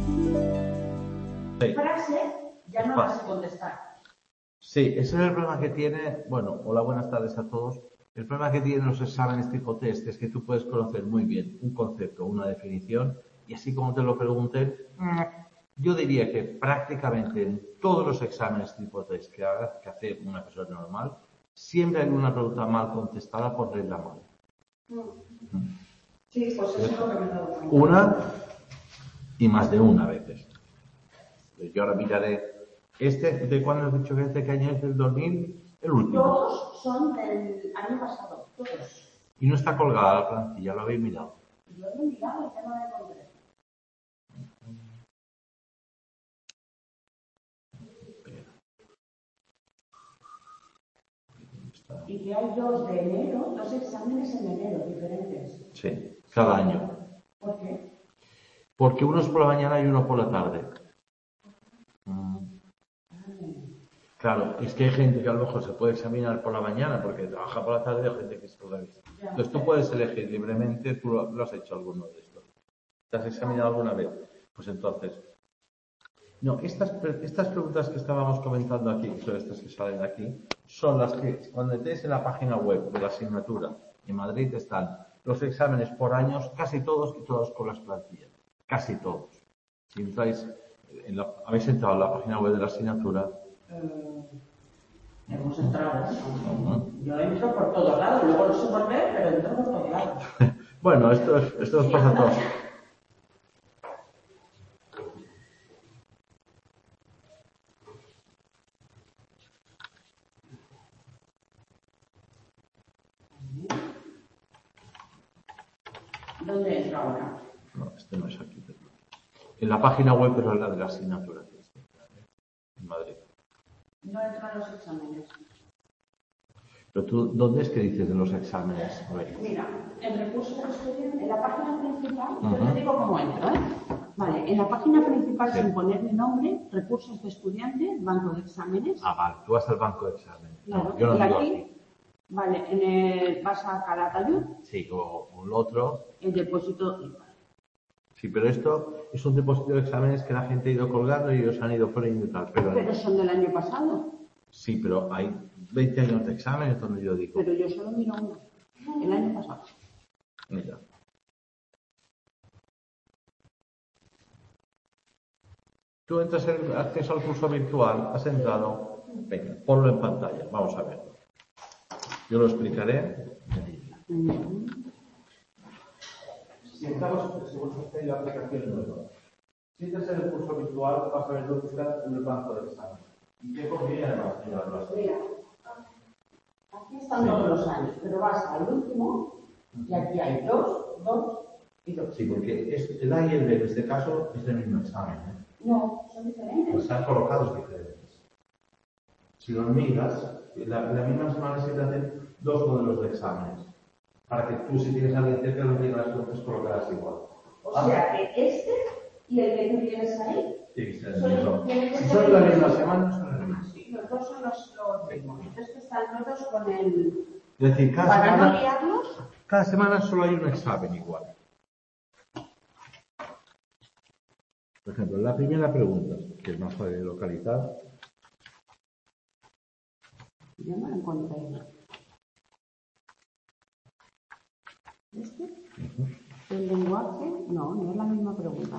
Frase ya no vas a contestar. Sí, ese es el problema que tiene, bueno, hola, buenas tardes a todos. El problema que tienen los exámenes tipo test es que tú puedes conocer muy bien un concepto, una definición, y así como te lo pregunten, yo diría que prácticamente en todos los exámenes tipo test que hace una persona normal, siempre hay una pregunta mal contestada por regla mal. Sí, pues eso es lo que me he dado cuenta. Una y más de una a veces. Yo ahora miraré. ¿De cuándo has dicho que este año es del 2000? El último. Todos son del año pasado, todos. Y no está colgada la plantilla, lo habéis mirado. Yo lo he mirado y ya no la encontré. Y que hay dos de enero, dos exámenes en enero diferentes. Sí, cada año. ¿Por qué? Porque uno es por la mañana y uno por la tarde. Claro, es que hay gente que a lo mejor se puede examinar por la mañana porque trabaja por la tarde, o gente que es por la vista. Entonces tú puedes elegir libremente, tú lo has hecho alguno de estos. ¿Te has examinado alguna vez? Pues entonces... No, estas preguntas que estábamos comentando aquí, son estas que salen aquí, son las que cuando estés en la página web de la asignatura en Madrid están los exámenes por años, casi todos y todos con las plantillas. Casi todos. Si entráis, habéis entrado en la página web de la asignatura. Hemos entrado. Yo entro por todos lados, luego no sé por qué, pero entro por todos lados. Bueno, esto nos pasa a todos. ¿Dónde entro ahora? No, este no es aquí. En la página web, pero es la de la asignatura. En Madrid. No entro en los exámenes. Pero tú, ¿dónde es que dices de los exámenes? Mira, en recursos de estudiante, en la página principal, yo te digo cómo entro, ¿eh? Vale, en la página principal, sin poner mi nombre, recursos de estudiante, banco de exámenes. Ah, vale, tú vas al banco de exámenes. Claro, No, yo no digo aquí. Vale, vas a Calatayud. Sí, o el otro. El depósito. Sí, pero esto es un depósito de exámenes que la gente ha ido colgando y ellos han ido poniendo y tal. Pero son del año pasado. Sí, pero hay 20 años de exámenes donde yo digo. Pero yo solo miro uno. El año pasado. Mira. Tú entras en acceso al curso virtual, has entrado. Venga, ponlo en pantalla, vamos a verlo. Yo lo explicaré. Si vosotros tenéis la aplicación nueva, si entras en el curso virtual, vas a ver dónde está en el banco de examen. ¿Y qué conviene además llevarlo así? Mira, aquí están todos los años, pero vas al último y aquí hay dos y dos. Sí, porque el A y el B en este caso es el mismo examen. No, son diferentes. Pues están colocados diferentes. Si los miras, la misma semana se te hacen dos modelos de exámenes. Para que tú, si tienes a alguien cerca, no tengas las preguntas colocadas igual. O sea que este y el que tú tienes ahí. Tiene que ser el mismo. Si son la misma semana, son las mismas. Sí, los dos son los mismos. Entonces están todos con el. Es decir, para no liarlos. Cada semana solo hay un examen igual. Por ejemplo, la primera pregunta, que es más fácil de localizar. Yo no la encontré. ¿Este? ¿El lenguaje? No, no es la misma pregunta.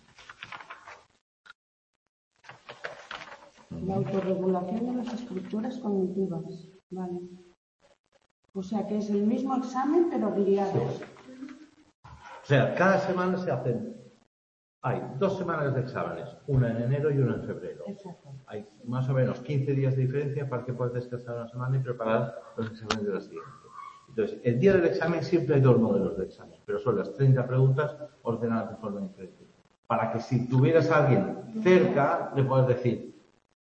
La autorregulación de las estructuras cognitivas. Vale. O sea que es el mismo examen, pero guiados. O sea, cada semana se hacen. Hay 2 semanas de exámenes, una en enero y una en febrero. Exacto. Hay más o menos 15 días de diferencia para que puedas descansar una semana y preparar los exámenes de la siguiente. Entonces, el día del examen siempre hay 2 modelos de examen, pero son las 30 preguntas ordenadas de forma diferente. Para que si tuvieras a alguien cerca, le puedas decir,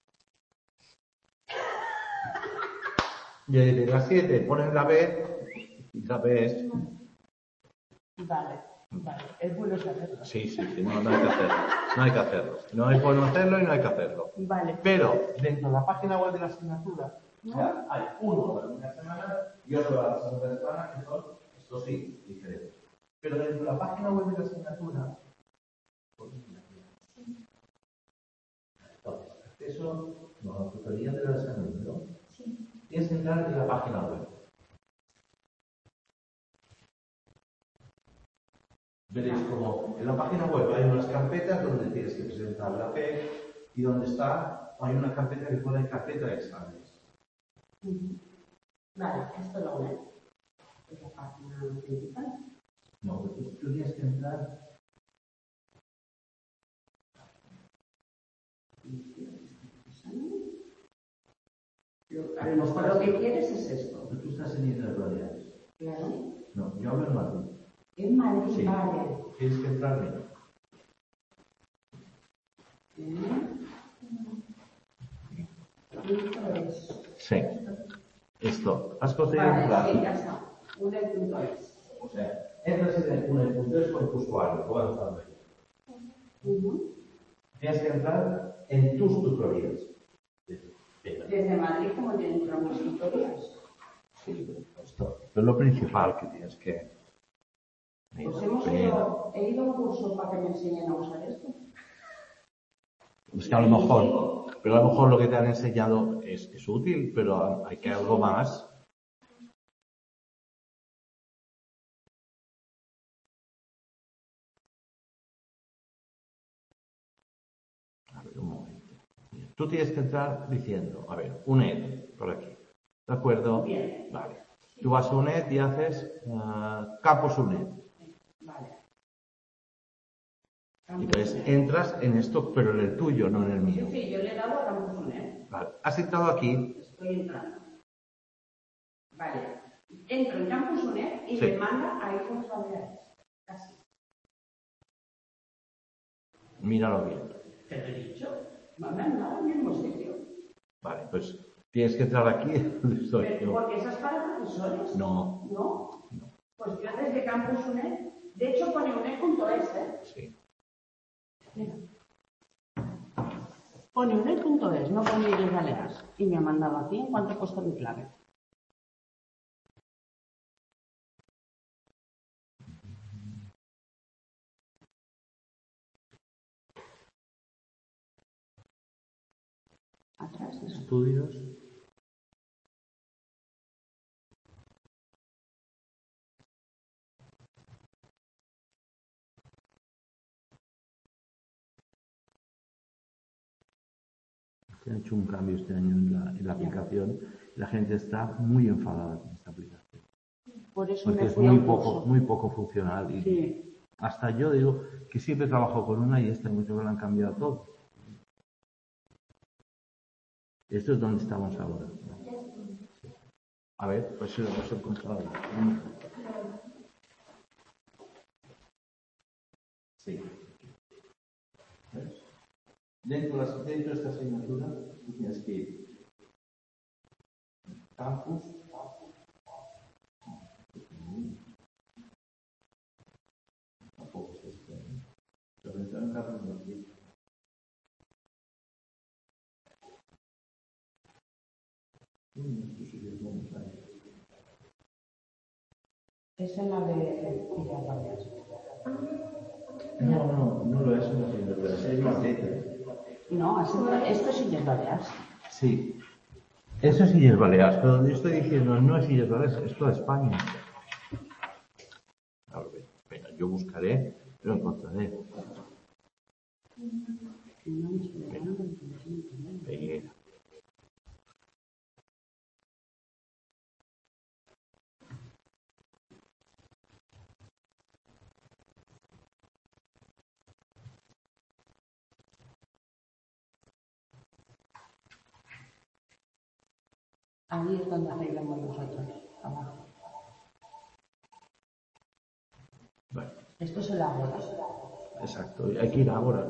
de las 7 pones la B y la B es... Vale. Es bueno saberlo. Sí, no hay que hacerlo. No hay que hacerlo. No es bueno hacerlo y no hay que hacerlo. Vale. Pero dentro de la página web de la asignatura, ya hay uno para una semana y otro para la segunda semana, que son, esto sí, diferentes. Pero dentro de la página web de la asignatura, hecho, no, la tutoría de la salud, ¿no? Sí. Tienes que entrar en la página web. Veréis como en la página web hay unas carpetas donde tienes que presentar la PEC y donde está, hay una carpeta que pone carpeta de exámenes. Vale, esto lo una. Es la página principal. No, tú tienes que entrar. A lo mejor lo que quieres es esto. Tú estás en Islas Baleares. Claro. No, yo hablo en Madrid. En Madrid, Sí. vale. Tienes que entrar bien. Sí. Esto. Has conseguido entrar. Sí, ya está. UNED.es. O sea, entras en UNED.es con tu usuario. Voy avanzando ahí. Tienes que entrar en tus tutorías. Desde Madrid, como tienen las tutorías. Sí, esto es lo principal que tienes que. Pues he ido a un curso para que me enseñen a usar esto. Es que a lo mejor lo que te han enseñado es útil, pero hay que algo más. A ver, un momento. Tú tienes que entrar diciendo, a ver, UNED, por aquí. ¿De acuerdo? Bien. Vale. Tú vas a UNED y haces Campus UNED. Vale. Entonces entras en esto, pero en el tuyo, no en el mío. Sí, yo le he dado a Campus UNED. Vale. Has entrado aquí. Estoy entrando. Vale. Entro en Campus UNED y Sí. me manda a Islas Baleares. Casi. Míralo bien. Te lo he dicho. Me han mandado al mismo sitio. Vale, pues tienes que entrar aquí donde estoy yo. ¿Porque esas para profesores? No. ¿No? Pues yo desde Campus UNED, de hecho pone UNED.es, ¿eh? Sí. Mira. Pone UNED.es, no pone Islas Baleares. Y me ha mandado aquí en cuanto he puesto mi clave. Atrás. Estudios. Se ha hecho un cambio este año en la aplicación. La gente está muy enfadada con esta aplicación. Por eso Porque me es fui a un curso. muy poco funcional. Y Sí. hasta yo digo que siempre trabajo con una y esta mucho que lo han cambiado todo. Esto es donde estamos ahora. A ver, pues si lo hemos encontrado. Sí. ¿Ves? Dentro de esta asignatura, tú tienes que ir campus. Tampoco es esto. Pero entrar en campus no aquí. Es en la de Islas Baleares. No lo es una asignatura, es Madrid. No, esto es Islas Baleares. Sí. Eso es Illes Baleares, pero donde yo estoy diciendo no es Illes Baleares, es toda España. A ver, venga, yo buscaré, lo encontraré. Peguera. Ahí es donde arreglamos nosotros, abajo. Vale. Esto es el ágora. Exacto, hay que ir ahora.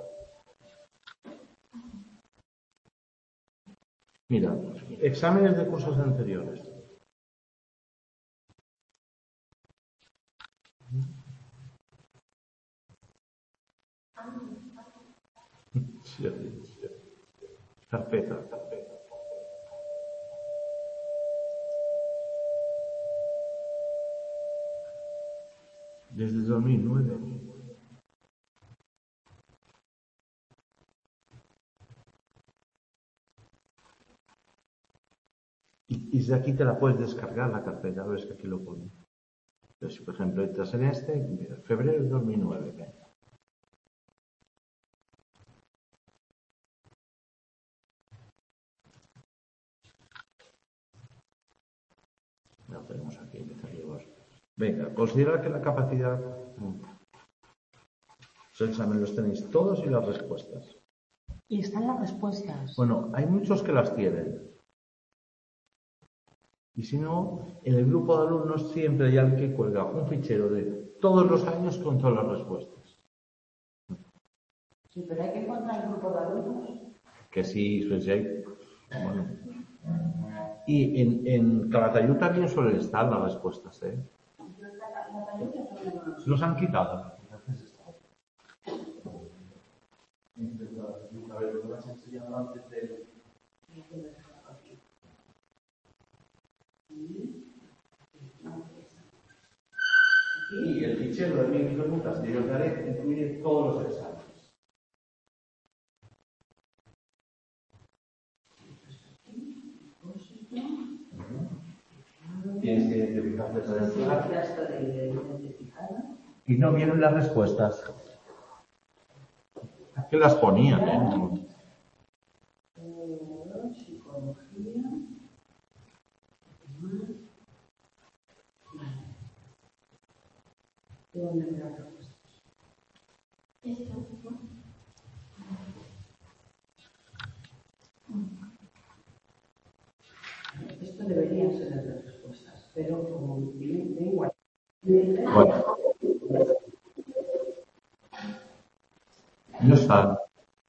Mira, exámenes de cursos anteriores. Sí. Carpeta. Desde 2009. y desde aquí te la puedes descargar la carpeta, ves que aquí lo pone. Entonces, si por ejemplo entras en mira, febrero de 2009, venga. Lo tenemos aquí, empezaríamos. Venga, considera que la capacidad... Los exámenes los tenéis todos y las respuestas. Y están las respuestas. Bueno, hay muchos que las tienen. Y si no, en el grupo de alumnos siempre hay alguien que cuelga un fichero de todos los años con todas las respuestas. Sí, pero hay que encontrar el grupo de alumnos. Que sí, pues hay. Bueno. Y en Calatayud también suelen estar las respuestas, ¿eh? Los han quitado. A ver, lo que me has enseñado antes de... Y el fichero de 1000 preguntas que yo os daré incluye todos los exámenes. Tienes que identificarte y no vienen las respuestas. Es que las ponían, ¿eh? Psicología. ¿Dónde me las respuestas? Esto deberían ser las respuestas, pero como tiene igual. Bueno. No está.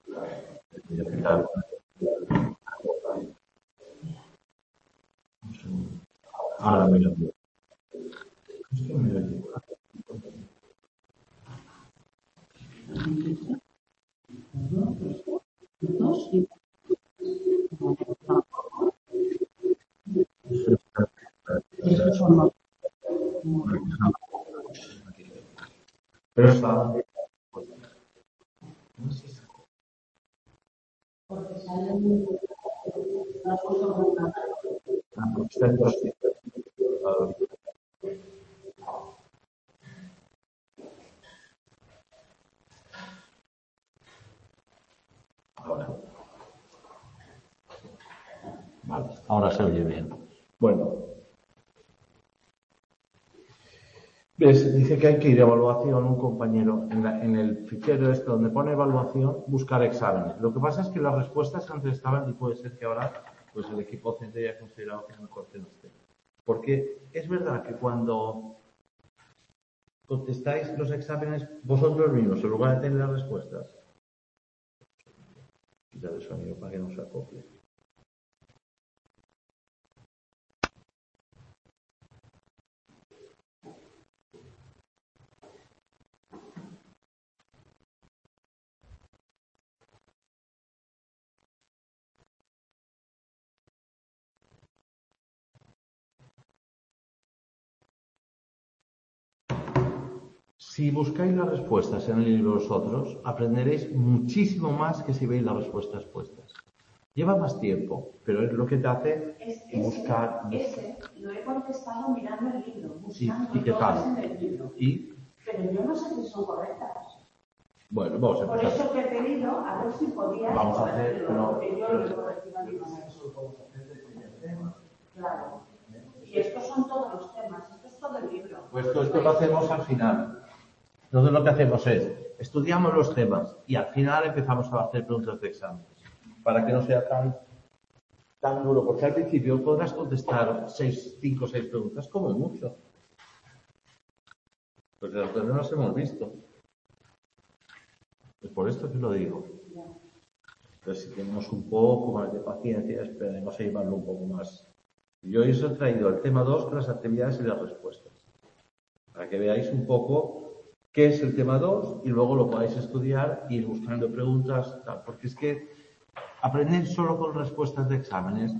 Ahora me lo digo. Es que me lo digo. Pero está. Porque salen las cosas. Está en dos. Ahora. Vale, ahora se oye bien. Bueno. ¿Ves? Dice que hay que ir a evaluación, un compañero, en el fichero este donde pone evaluación, buscar exámenes. Lo que pasa es que las respuestas antes estaban y puede ser que ahora pues el equipo docente haya considerado que mejor que no esté. Porque es verdad que cuando contestáis los exámenes vosotros mismos, en lugar de tener las respuestas, quitar el sonido para que no se acople. Si buscáis las respuestas en el libro vosotros, aprenderéis muchísimo más que si veis las respuestas puestas. Lleva más tiempo, pero es lo que te hace buscar. Ese lo he contestado mirando el libro, buscando ¿Y qué tal? en el libro. Pero yo no sé si son correctas. Bueno, vamos a empezar. Por eso que he pedido a ver si podía. Vamos a hacer. Porque yo lo he corregido a mi manera. Claro. Y estos son todos los temas, esto es todo el libro. Pues esto lo hacemos al final. Entonces lo que hacemos es, estudiamos los temas y al final empezamos a hacer preguntas de examen. Para que no sea tan duro, porque al principio podrás contestar 5 o 6 preguntas como mucho. Porque las otras no las hemos visto. Es por esto que lo digo. Entonces, si tenemos un poco más de paciencia, esperaremos a llevarlo un poco más. Yo hoy os he traído el tema 2 con las actividades y las respuestas. Para que veáis un poco qué es el tema 2 y luego lo podáis estudiar y ir buscando preguntas, tal. Porque es que aprender solo con respuestas de exámenes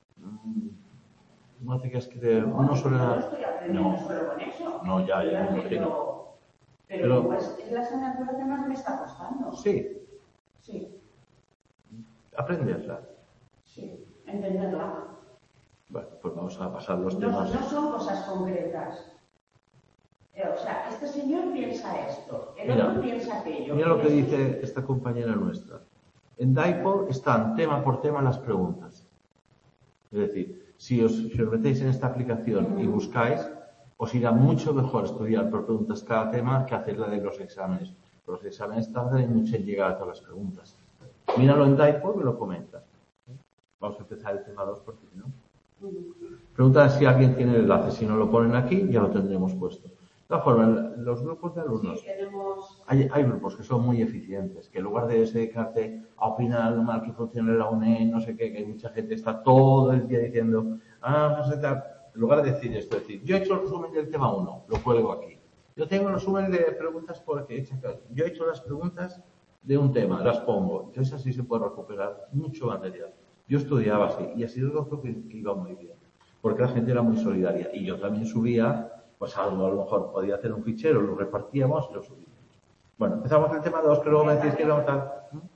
no hace que es que uno suele dar. No estoy aprendiendo solo con eso. No, ya, me imagino. Pero pues, es la asignatura que más me está costando. Sí. Sí. Aprenderla. Sí, entenderla. Bueno, pues vamos a pasar los No, temas. no son cosas concretas. O sea, este señor piensa esto, el otro piensa aquello. Mira lo que dice esta compañera nuestra. En DIPO están tema por tema las preguntas. Es decir, si os metéis en esta aplicación y buscáis, os irá mucho mejor estudiar por preguntas cada tema que hacer la de los exámenes. Los exámenes tardan mucho en llegar a todas las preguntas. Míralo en DIPO y me lo comenta. Vamos a empezar el tema 2 porque si no. Preguntan si alguien tiene el enlace. Si no lo ponen aquí, ya lo tendremos puesto. De todas formas, los grupos de alumnos, sí, tenemos... hay grupos que son muy eficientes, que en lugar de dedicarte a opinar lo mal que funciona la UNED, no sé qué, que hay mucha gente que está todo el día diciendo, no sé qué, en lugar de decir esto, decir, yo he hecho el resumen del tema 1, lo cuelgo aquí. Yo tengo el resumen de preguntas porque yo he hecho las preguntas de un tema, las pongo. Entonces así se puede recuperar mucho material. Yo estudiaba así y así lo creo que iba muy bien, porque la gente era muy solidaria y yo también subía. Pues algo, a lo mejor podía hacer un fichero, lo repartíamos y lo subíamos. Bueno, empezamos el tema 2, que luego me decís que lo tal.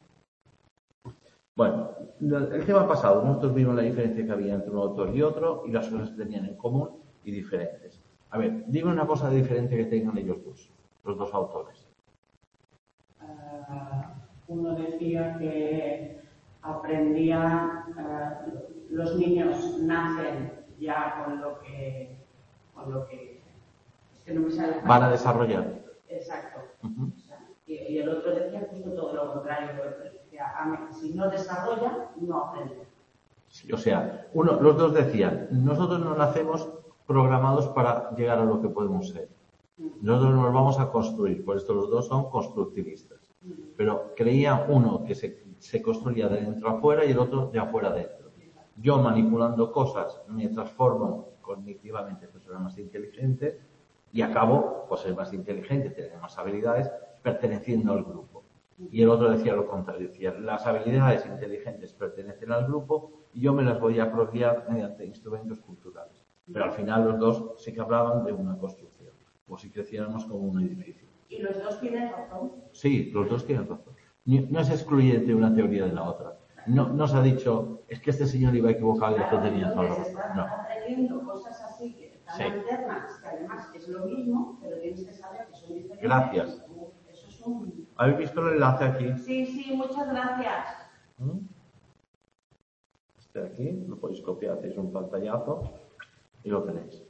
Bueno, el tema pasado, nosotros vimos la diferencia que había entre un autor y otro y las cosas que tenían en común y diferentes. A ver, dime una cosa diferente que tengan ellos dos, los dos autores. Uno decía que aprendía, los niños nacen ya con lo que es que no me sale. Van a desarrollar. Exacto. O sea, y el otro decía justo todo lo contrario. Si no desarrolla, no aprende. Sí, o sea, los dos decían, nosotros no nacemos programados para llegar a lo que podemos ser. Nosotros nos vamos a construir, por esto los dos son constructivistas. Pero creía uno que se construía de dentro a afuera y el otro de afuera a dentro. Yo manipulando cosas me transformo cognitivamente en persona más inteligente y acabo por ser más inteligente, tener más habilidades, perteneciendo al grupo. Y el otro decía lo contrario, decía, las habilidades inteligentes pertenecen al grupo y yo me las voy a apropiar mediante instrumentos culturales. Pero al final los dos sí que hablaban de una construcción, como si creciéramos como un edificio. ¿Y los dos tienen razón? Sí, los dos tienen razón. No es excluyente una teoría de la otra. No se ha dicho, es que este señor iba equivocado y el otro tenía razón. Se están aprendiendo cosas así que están alternas, que además es lo mismo, pero tienes que saber que son diferentes. Gracias. Eso es un... ¿Habéis visto el enlace aquí? Sí, muchas gracias. Este de aquí, lo podéis copiar, hacéis un pantallazo y lo tenéis.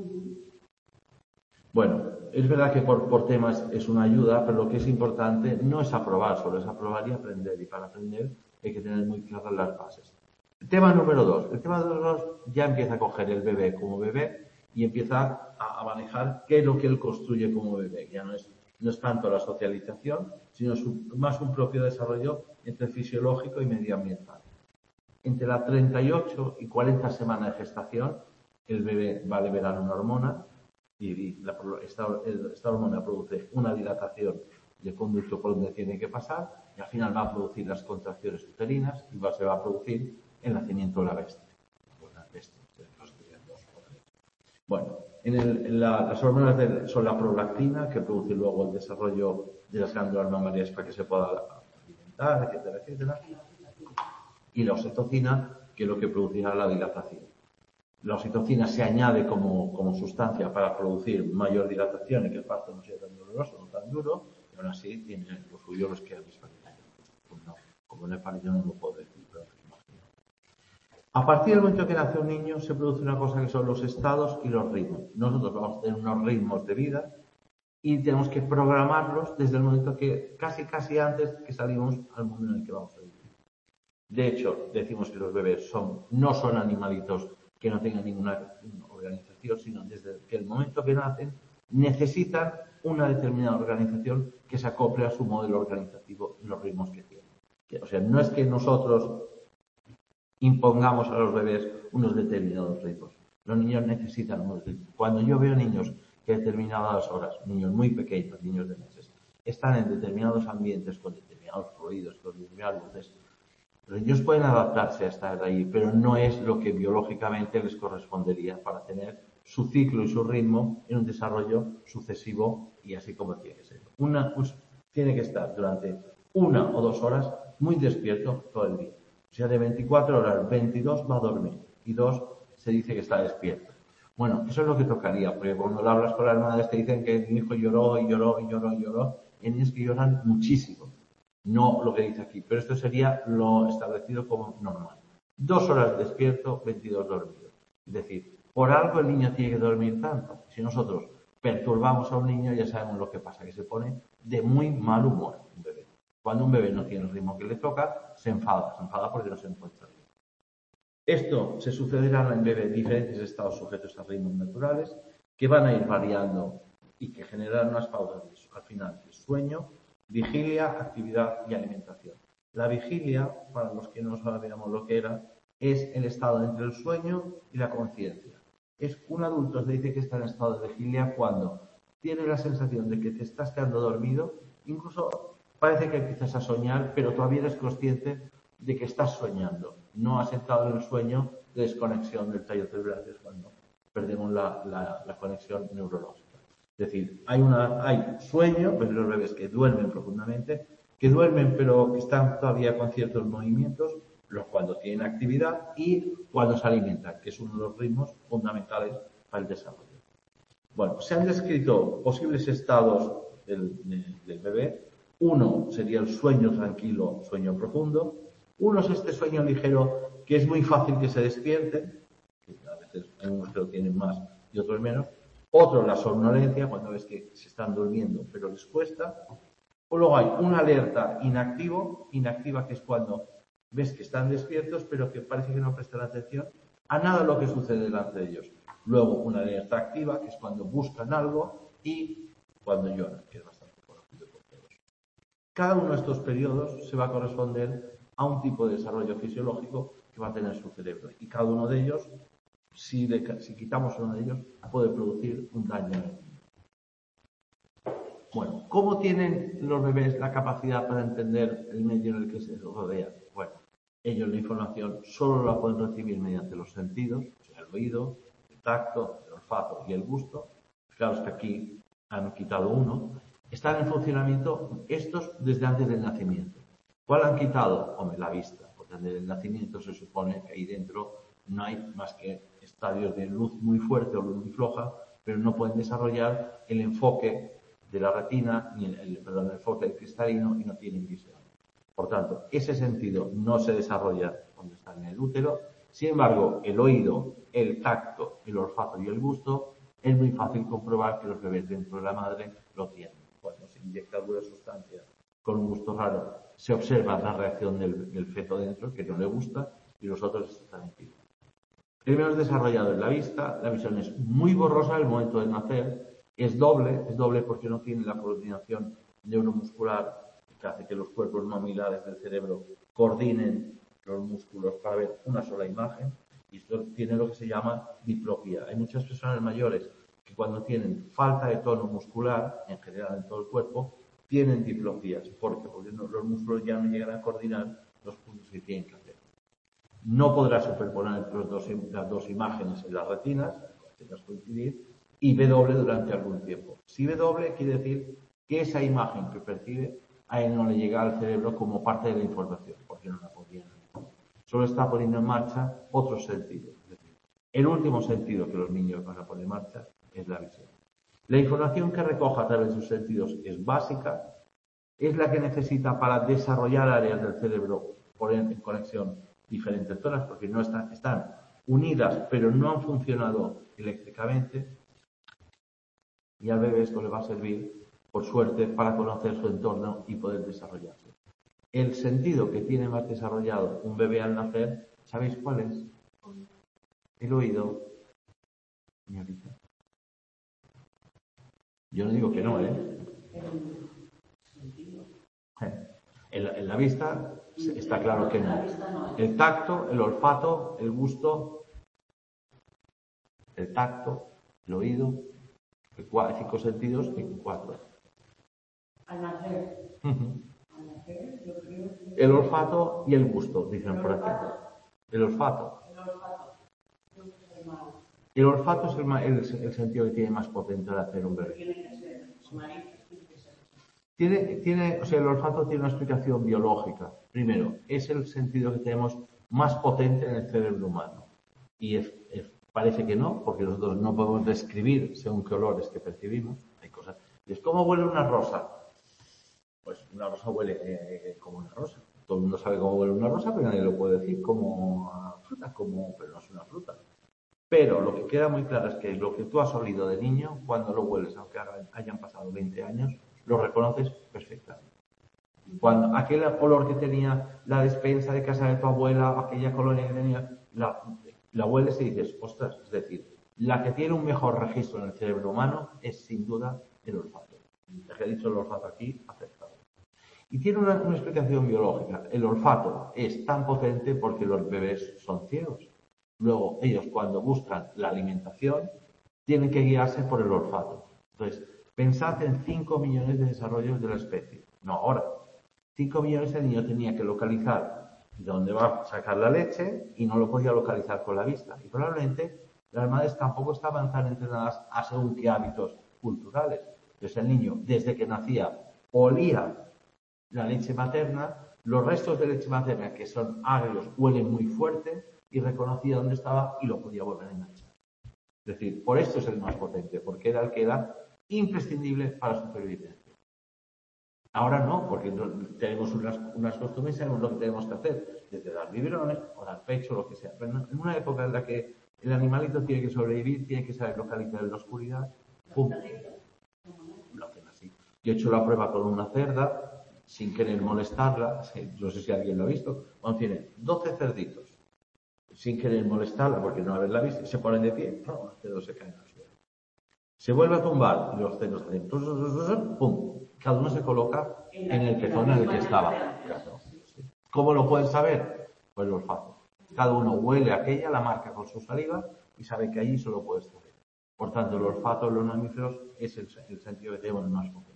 Bueno, es verdad que por temas es una ayuda, pero lo que es importante no es aprobar, solo es aprobar y aprender. Y para aprender hay que tener muy claras las bases. El tema número 2. El tema número 2 ya empieza a coger el bebé como bebé y empieza a manejar qué es lo que él construye como bebé. Ya no es tanto la socialización, sino más un propio desarrollo entre fisiológico y medioambiental. Entre las 38 y 40 semanas de gestación, el bebé va a liberar una hormona y esta hormona produce una dilatación del conducto por donde tiene que pasar y al final va a producir las contracciones uterinas y se va a producir el nacimiento de la bestia. Bueno, las hormonas son la prolactina, que produce luego el desarrollo de las glándulas mamarias para que se pueda alimentar, etcétera, etcétera. Y la oxitocina, que es lo que producirá la dilatación. La oxitocina se añade como sustancia para producir mayor dilatación y que el parto no sea tan doloroso, no tan duro, y aún así tiene lo suyo los que habéis parecido. Pues no, como no he parecido no lo puedo decir, pero imagino. A partir del momento que nace un niño se produce una cosa que son los estados y los ritmos. Nosotros vamos a tener unos ritmos de vida y tenemos que programarlos desde el momento que casi antes que salimos al mundo en el que vamos a vivir. De hecho, decimos que los bebés no son animalitos que no tengan ninguna organización, sino desde que el momento que nacen necesitan una determinada organización que se acople a su modelo organizativo y los ritmos que tienen. O sea, no es que nosotros impongamos a los bebés unos determinados ritmos. Los niños necesitan unos ritmos. Cuando yo veo niños que a determinadas horas, niños muy pequeños, niños de meses, están en determinados ambientes con determinados ruidos, con determinadas luces, los niños pueden adaptarse a estar ahí, pero no es lo que biológicamente les correspondería para tener su ciclo y su ritmo en un desarrollo sucesivo y así como tiene que ser. Tiene que estar durante 1 o 2 horas muy despierto todo el día. O sea, de 24 horas, 22 va a dormir y 2 se dice que está despierto. Bueno, eso es lo que tocaría, porque cuando hablas con las madres te dicen que mi hijo lloró y lloró y lloró y lloró. Hay niños que lloran muchísimo, no lo que dice aquí, pero esto sería lo establecido como normal. 2 horas despierto, 22 dormido. Es decir, por algo el niño tiene que dormir tanto. Si nosotros perturbamos a un niño, ya sabemos lo que pasa, que se pone de muy mal humor un bebé. Cuando un bebé no tiene el ritmo que le toca, se enfada porque no se encuentra bien. Esto se sucederá en bebés diferentes estados sujetos a ritmos naturales que van a ir variando y que generarán unas pautas al final de sueño, vigilia, actividad y alimentación. La vigilia, para los que no sabíamos lo que era, es el estado entre el sueño y la conciencia. Es un adulto se dice que está en estado de vigilia cuando tiene la sensación de que te estás quedando dormido, incluso parece que empiezas a soñar, pero todavía eres consciente de que estás soñando. No has entrado en el sueño de desconexión del tallo cerebral, que es cuando perdemos la conexión neurológica. Es decir, hay sueño, pero los bebés que duermen profundamente, que duermen pero que están todavía con ciertos movimientos, cuando tienen actividad y cuando se alimentan, que es uno de los ritmos fundamentales para el desarrollo. Bueno, se han descrito posibles estados del bebé. Uno sería el sueño tranquilo, sueño profundo. Uno es este sueño ligero que es muy fácil que se despierte, que a veces hay unos que lo tienen más y otros menos. Otro, la somnolencia, cuando ves que se están durmiendo pero les cuesta. O luego hay una alerta inactiva que es cuando ves que están despiertos pero que parece que no prestan atención a nada de lo que sucede delante de ellos. Luego una alerta activa, que es cuando buscan algo, y cuando lloran, que es bastante conocido por todos. Cada uno de estos periodos se va a corresponder a un tipo de desarrollo fisiológico que va a tener su cerebro. Y cada uno de ellos, si quitamos uno de ellos, puede producir un daño en el niño. Bueno, ¿cómo tienen los bebés la capacidad para entender el medio en el que se rodean? Bueno, ellos la información solo la pueden recibir mediante los sentidos, o sea, el oído, el tacto, el olfato y el gusto. Fijaros que aquí han quitado uno. Están en funcionamiento estos desde antes del nacimiento. ¿Cuál han quitado? Hombre, la vista, porque desde el nacimiento se supone que ahí dentro no hay más que estadios de luz muy fuerte o luz muy floja, pero no pueden desarrollar el enfoque de la retina, ni el enfoque cristalino, y no tienen visión. Por tanto, ese sentido no se desarrolla cuando están en el útero. Sin embargo, el oído, el tacto, el olfato y el gusto es muy fácil comprobar que los bebés dentro de la madre lo tienen. Cuando se inyecta alguna sustancia con un gusto raro, se observa la reacción del feto dentro, que no le gusta, y los otros están tranquilos. El menos desarrollado es la vista, la visión es muy borrosa en el momento de nacer, es doble porque no tiene la coordinación neuromuscular que hace que los cuerpos mamilares del cerebro coordinen los músculos para ver una sola imagen, y esto tiene lo que se llama diplopía. Hay muchas personas mayores que cuando tienen falta de tono muscular, en general en todo el cuerpo, tienen diplopías. ¿Por qué? Porque los músculos ya no llegan a coordinar los puntos que tienen que hacer. No podrá superponer las dos imágenes en las retinas, tengas que coincidir, y ve doble durante algún tiempo. Si ve doble, quiere decir que esa imagen que percibe a él no le llega al cerebro como parte de la información, porque no la podía. Solo está poniendo en marcha otros sentidos. Es decir, el último sentido que los niños van a poner en marcha es la visión. La información que recoja a través de sus sentidos es básica, es la que necesita para desarrollar áreas del cerebro, poner en conexión diferentes zonas, porque no están unidas, pero no han funcionado eléctricamente, y al bebé esto le va a servir, por suerte, para conocer su entorno y poder desarrollarse. El sentido que tiene más desarrollado un bebé al nacer, ¿sabéis cuál es? El oído. Señorita. Yo no digo que no, ¿eh? En la vista está claro que no. El tacto, el olfato, el gusto, el tacto, el oído, hay 5 sentidos y 4. Al nacer. El olfato y el gusto, dicen por aquí. El olfato. El olfato es el sentido que tiene más potente de hacer un bebé. Tiene que ser. O sea, el olfato tiene una explicación biológica. Primero, es el sentido que tenemos más potente en el cerebro humano. y parece que no, porque nosotros no podemos describir según qué olores que percibimos. Hay cosas. Y es ¿cómo huele una rosa? Pues una rosa huele como una rosa. Todo el mundo sabe cómo huele una rosa, pero nadie lo puede decir como a fruta, pero no es una fruta. Pero lo que queda muy claro es que lo que tú has olido de niño, cuando lo hueles, aunque hayan pasado 20 años, lo reconoces perfectamente. Cuando aquel olor que tenía la despensa de casa de tu abuela, aquella colonia que tenía, la hueles y dices, ostras, es decir, la que tiene un mejor registro en el cerebro humano es sin duda el olfato. Ya que he dicho el olfato aquí, aceptado. Y tiene una explicación biológica. El olfato es tan potente porque los bebés son ciegos. Luego, ellos cuando buscan la alimentación, tienen que guiarse por el olfato. Entonces, pensad en 5 millones de desarrollos de la especie. No ahora. 5 millones de niños tenía que localizar de dónde va a sacar la leche y no lo podía localizar con la vista. Y probablemente las madres tampoco estaban tan entrenadas a según qué hábitos culturales. Entonces el niño, desde que nacía, olía la leche materna, los restos de leche materna, que son agrios, huelen muy fuerte, y reconocía dónde estaba y lo podía volver a enganchar. Es decir, por esto es el más potente, porque era el que era imprescindible para su supervivencia. Ahora no, porque tenemos unas costumbres y sabemos lo que tenemos que hacer, desde dar biberones o dar pecho, lo que sea. Pero en una época en la que el animalito tiene que sobrevivir, tiene que saber localizar en la oscuridad, ¡pum! Lo hacen así. Yo he hecho la prueba con una cerda, sin querer molestarla, no sé si alguien lo ha visto, cuando tiene 12 cerditos, sin querer molestarla, porque no haberla visto, se ponen de pie, ¡pum! Los cerdos se caen al suelo. Se vuelve a tumbar y los cerdos hacen ¡pum! Cada uno se coloca en el pezón en el que estaba. Claro. ¿Cómo lo pueden saber? Pues el olfato. Cada uno huele aquella, la marca con su saliva y sabe que allí solo puede estar. Por tanto, el olfato en los mamíferos es el sentido que tenemos más potente.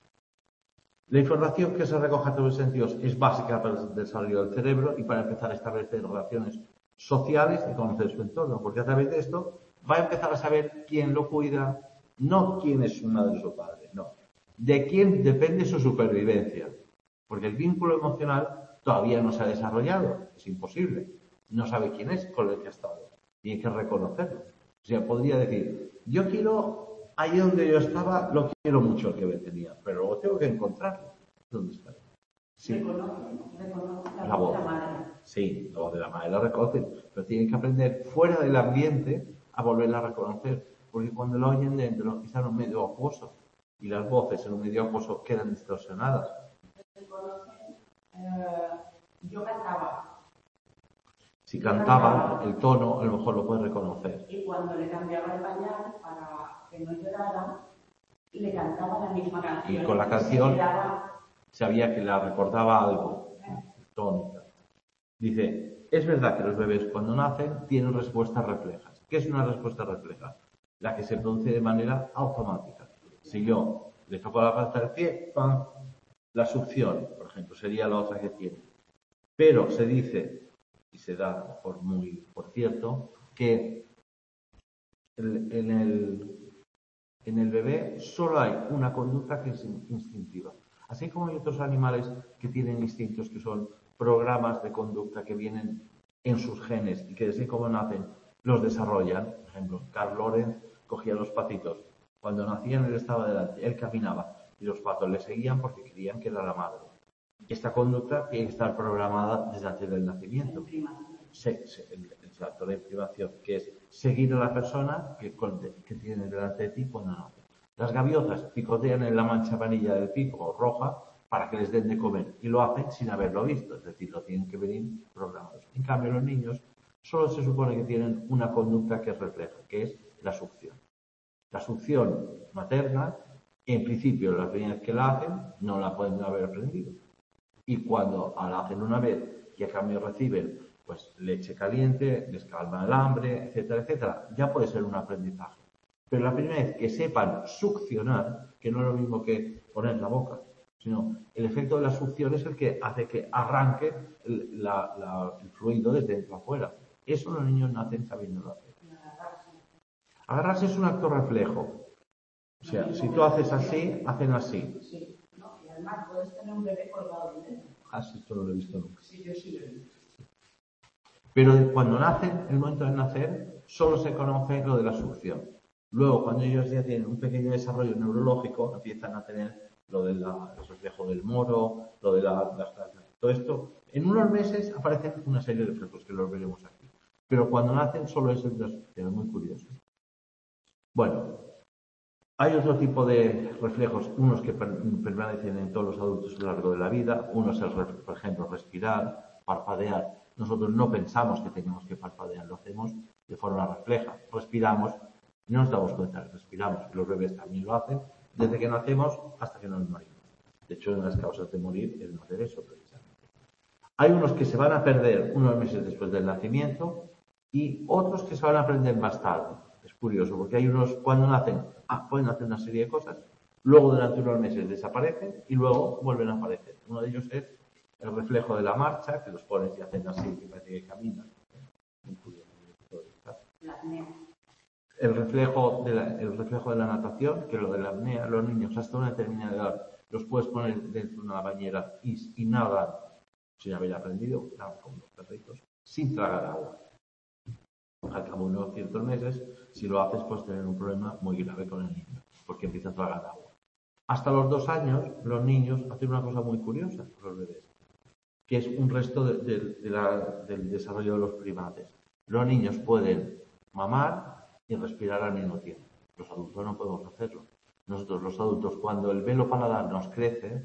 La información que se recoge a través de los sentidos es básica para el desarrollo del cerebro y para empezar a establecer relaciones sociales y conocer su entorno, porque a través de esto va a empezar a saber quién lo cuida, no quién es su madre o su padre, no. De quién depende su supervivencia. Porque el vínculo emocional todavía no se ha desarrollado. Es imposible. No sabe quién es con el que ha estado. Y hay que reconocerlo. O sea, podría decir, yo quiero, ahí donde yo estaba, lo quiero mucho el que me tenía. Pero luego tengo que encontrarlo. ¿Dónde está? Sí. Reconoce La voz. de la madre. Sí, la voz de la madre la reconocen. Pero tienen que aprender fuera del ambiente a volverla a reconocer. Porque cuando la oyen dentro, están en un medio acuoso. Y las voces en un medio acuoso quedan distorsionadas. Yo cantaba. Si cantaba, el tono a lo mejor lo puedes reconocer. Y cuando le cambiaba el pañal para que no llorara, le cantaba la misma canción. Y con la canción sabía que la recordaba algo. El tono. Dice, es verdad que los bebés cuando nacen tienen respuestas reflejas. ¿Qué es una respuesta refleja? La que se produce de manera automática. Si yo le toco la planta del pie, ¡pam! La succión, por ejemplo, sería la otra que tiene. Pero se dice, y se da por cierto, que en el bebé solo hay una conducta que es instintiva. Así como hay otros animales que tienen instintos que son programas de conducta que vienen en sus genes y que desde como nacen los desarrollan. Por ejemplo, Carl Lorenz cogía los patitos. Cuando nacían él estaba delante, él caminaba y los patos le seguían porque creían que era la madre. Esta conducta tiene que estar programada desde antes del nacimiento. Exacto, la imprimación, que es seguir a la persona que tiene delante de ti cuando nace. Las gaviotas picotean en la mancha amarilla del pico roja para que les den de comer y lo hacen sin haberlo visto, es decir, lo tienen que venir programados. En cambio, los niños solo se supone que tienen una conducta que es refleja, que es la succión. La succión materna, en principio, la primera vez que la hacen, no la pueden haber aprendido. Y cuando la hacen una vez y a cambio reciben pues leche caliente, les calma el hambre, etcétera, etcétera, ya puede ser un aprendizaje. Pero la primera vez que sepan succionar, que no es lo mismo que poner la boca, sino el efecto de la succión es el que hace que arranque el fluido desde dentro afuera. Eso los niños nacen sabiéndolo hacer. Agarrarse es un acto reflejo. O sea, si tú haces así, hacen así. Sí, no, y además puedes tener un bebé colgado de dentro. Ah, sí, esto no lo he visto nunca. Sí, yo sí lo he visto. Pero cuando nacen, el momento de nacer, solo se conoce lo de la succión. Luego, cuando ellos ya tienen un pequeño desarrollo neurológico, empiezan a tener lo del reflejo del moro, lo de todo esto. En unos meses aparecen una serie de reflejos que los veremos aquí. Pero cuando nacen, solo es el de la succión. Es muy curioso. Bueno, hay otro tipo de reflejos, unos que permanecen en todos los adultos a lo largo de la vida. Uno es, por ejemplo, respirar, parpadear. Nosotros no pensamos que tenemos que parpadear, lo hacemos de forma refleja. Respiramos y no nos damos cuenta que respiramos. Los bebés también lo hacen desde que nacemos hasta que nos morimos. De hecho, una de las causas de morir es no hacer eso, precisamente. Hay unos que se van a perder unos meses después del nacimiento y otros que se van a aprender más tarde. Es curioso, porque hay unos cuando nacen, pueden hacer una serie de cosas, luego durante unos meses desaparecen y luego vuelven a aparecer. Uno de ellos es el reflejo de la marcha, que los pones y hacen así, que parece que caminan. Muy curioso. La apnea. El reflejo de la natación, que lo de la apnea, los niños hasta una determinada edad los puedes poner dentro de una bañera y nadan sin haber aprendido, como los perritos, sin tragar agua. Al cabo de unos ciertos meses, si lo haces, puedes tener un problema muy grave con el niño, porque empieza a tragar agua. Hasta los 2 años, los niños hacen una cosa muy curiosa, los bebés, que es un resto del desarrollo de los primates. Los niños pueden mamar y respirar al mismo tiempo. Los adultos no podemos hacerlo. Nosotros, los adultos, cuando el velo paladar nos crece,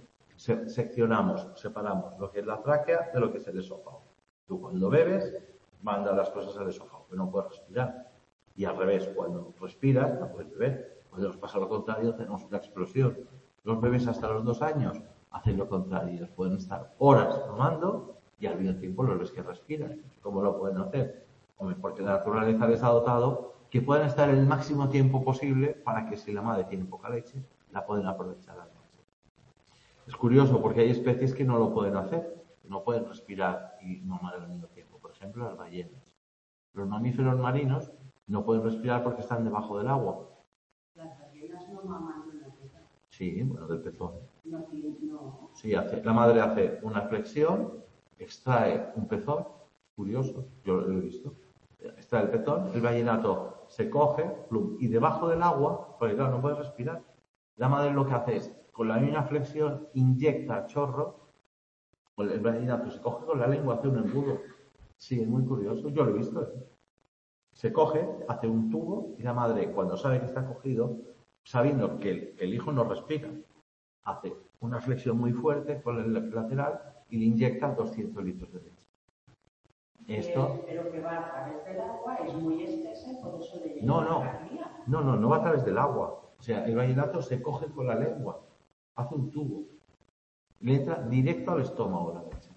separamos lo que es la tráquea de lo que es el esófago. Tú cuando bebes, mandas las cosas al esófago, que no puedes respirar. Y al revés, cuando respiras, no puedes beber. Cuando nos pasa lo contrario, tenemos una explosión. Los bebés hasta los 2 años hacen lo contrario. Pueden estar horas tomando y al mismo tiempo los ves que respiran. ¿Cómo lo pueden hacer? Hombre, porque la naturaleza les ha dotado que puedan estar el máximo tiempo posible para que si la madre tiene poca leche, la pueden aprovechar al máximo. Es curioso porque hay especies que no lo pueden hacer, no pueden respirar y mamar al mismo tiempo. Por ejemplo, las ballenas. Los mamíferos marinos no pueden respirar porque están debajo del agua. Las ballenas no maman de la teta. Sí, bueno, del pezón. No. Sí, la madre hace una flexión, extrae un pezón, curioso, yo lo he visto, extrae el pezón, el ballenato se coge, plum, y debajo del agua, porque claro, no puede respirar. La madre lo que hace es, con la misma flexión, inyecta a chorro, el ballenato se coge con la lengua, hace un embudo. Sí, es muy curioso, yo lo he visto. Se coge, hace un tubo, y la madre, cuando sabe que está cogido, sabiendo que el hijo no respira, hace una flexión muy fuerte con el lateral y le inyecta 200 litros de leche. Esto... Pero que va a través del agua, es muy espesa y por eso le No va a través del agua. O sea, el ballenato se coge con la lengua, hace un tubo, le entra directo al estómago la leche.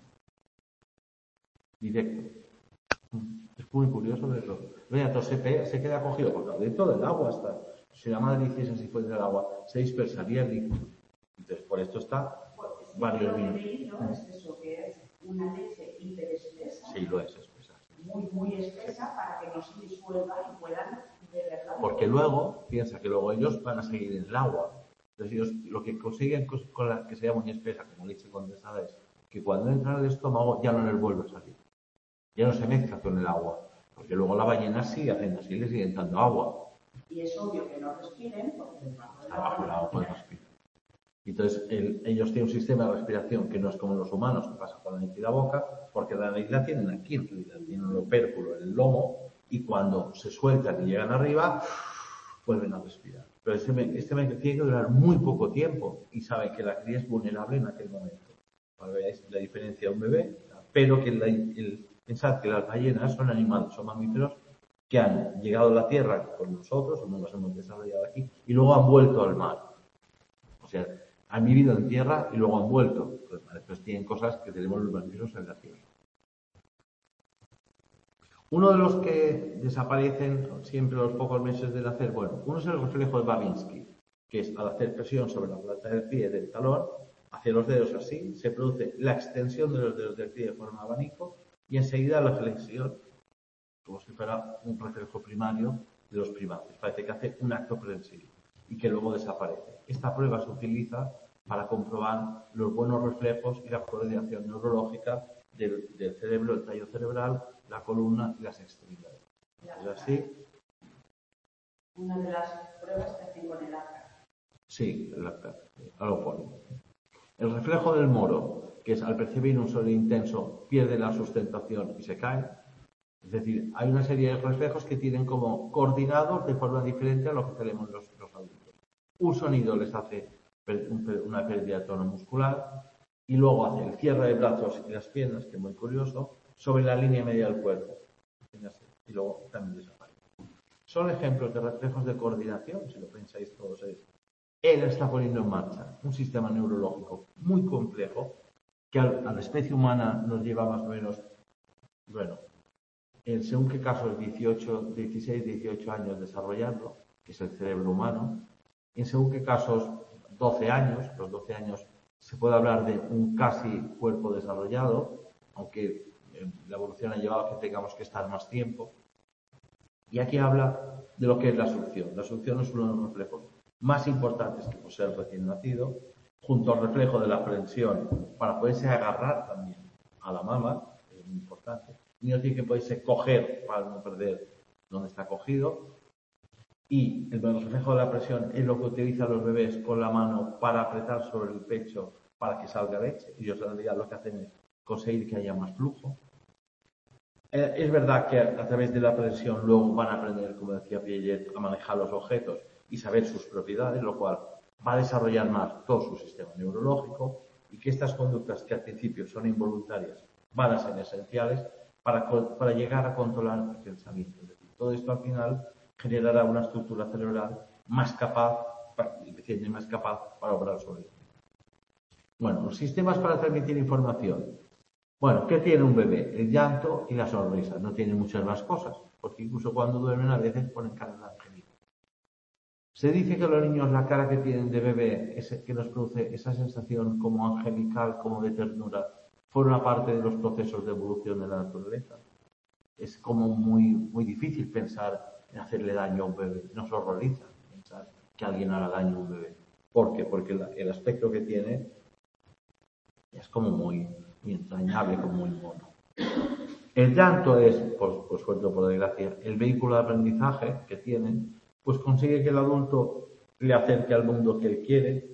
Directo. Es muy curioso verlo. El ballenato se queda cogido porque dentro del agua está. Si la madre hiciese así fuera del agua, se dispersaría el líquido. Entonces, por esto está varios minutos. ¿No? Es eso, que es una leche hiperespesa. Sí, lo es espesa. Muy espesa para que no se disuelva y puedan de verdad. Porque luego, piensa que luego ellos van a seguir en el agua. Entonces ellos lo que consiguen con la que sea muy espesa, como leche condensada, es que cuando entra al estómago ya no les vuelve a salir. Ya no se mezcla con el agua. Porque luego la ballena sigue haciendo así, le sigue entrando agua. Y es obvio que no respiren porque debajo del agua pueden respirar. Entonces, ellos tienen un sistema de respiración que no es como los humanos, que pasa por la nariz y la boca, porque la nariz la tienen aquí, tienen un opérculo en el lomo, y cuando se sueltan y llegan arriba, vuelven a respirar. Pero este método tiene que durar muy poco tiempo, y sabe que la cría es vulnerable en aquel momento. Para que veáis la diferencia de un bebé, pero que pensad que las ballenas son animales, son mamíferos que han llegado a la Tierra con nosotros, o nos hemos desarrollado aquí, y luego han vuelto al mar. O sea, han vivido en tierra y luego han vuelto. Pues tienen cosas que tenemos los mamíferos en la tierra. Uno de los que desaparecen siempre a los pocos meses de nacer, bueno, uno es el reflejo de Babinski, que es al hacer presión sobre la planta del pie del talón, hacia los dedos así, se produce la extensión de los dedos del pie de forma abanico y enseguida la flexión, como si fuera un reflejo primario de los primates. Parece que hace un acto prensivo y que luego desaparece. Esta prueba se utiliza para comprobar los buenos reflejos y la coordinación neurológica del cerebro, el tallo cerebral, la columna y las extremidades. ¿Es así? Una de las pruebas que hacen con el arca. Sí, el arca. Ahora lo pone. El reflejo del moro, que es al percibir un sol intenso, pierde la sustentación y se cae. Es decir, hay una serie de reflejos que tienen como coordinados de forma diferente a lo que tenemos los adultos. Un sonido les hace una pérdida de tono muscular y luego hace el cierre de brazos y las piernas, que es muy curioso, sobre la línea media del cuerpo. Y luego también desaparece. Son ejemplos de reflejos de coordinación, si lo pensáis todos. Él está poniendo en marcha un sistema neurológico muy complejo que a la especie humana nos lleva más o menos, bueno, en según qué casos 16, 18 años desarrollando, que es el cerebro humano. En según qué casos 12 años, los 12 años se puede hablar de un casi cuerpo desarrollado, aunque la evolución ha llevado a que tengamos que estar más tiempo. Y aquí habla de lo que es la succión. La succión es uno de los reflejos más importantes que posee el recién nacido, junto al reflejo de la flexión para poderse agarrar también a la mama, es muy importante. El niño tiene que poderse coger para no perder donde está cogido. Y el reflejo de la presión es lo que utilizan los bebés con la mano para apretar sobre el pecho para que salga leche. Ellos en realidad lo que hacen es conseguir que haya más flujo. Es verdad que a través de la presión luego van a aprender, como decía Piaget, a manejar los objetos y saber sus propiedades, lo cual va a desarrollar más todo su sistema neurológico y que estas conductas que al principio son involuntarias van a ser esenciales para llegar a controlar el pensamiento. Es decir, todo esto al final generará una estructura cerebral más capaz, eficiente y más capaz para obrar sobre él. Bueno, los sistemas para transmitir información. Bueno, ¿qué tiene un bebé? El llanto y la sonrisa. No tiene muchas más cosas, porque incluso cuando duermen a veces ponen cara de angelito. Se dice que los niños la cara que tienen de bebé es que nos produce esa sensación como angelical, como de ternura, forma parte de los procesos de evolución de la naturaleza. Es como muy difícil pensar en hacerle daño a un bebé. Nos horroriza pensar que alguien haga daño a un bebé. ¿Por qué? Porque el aspecto que tiene es como muy entrañable, como muy mono. El llanto es, por suerte o por desgracia, el vehículo de aprendizaje que tienen, pues consigue que el adulto le acerque al mundo que él quiere,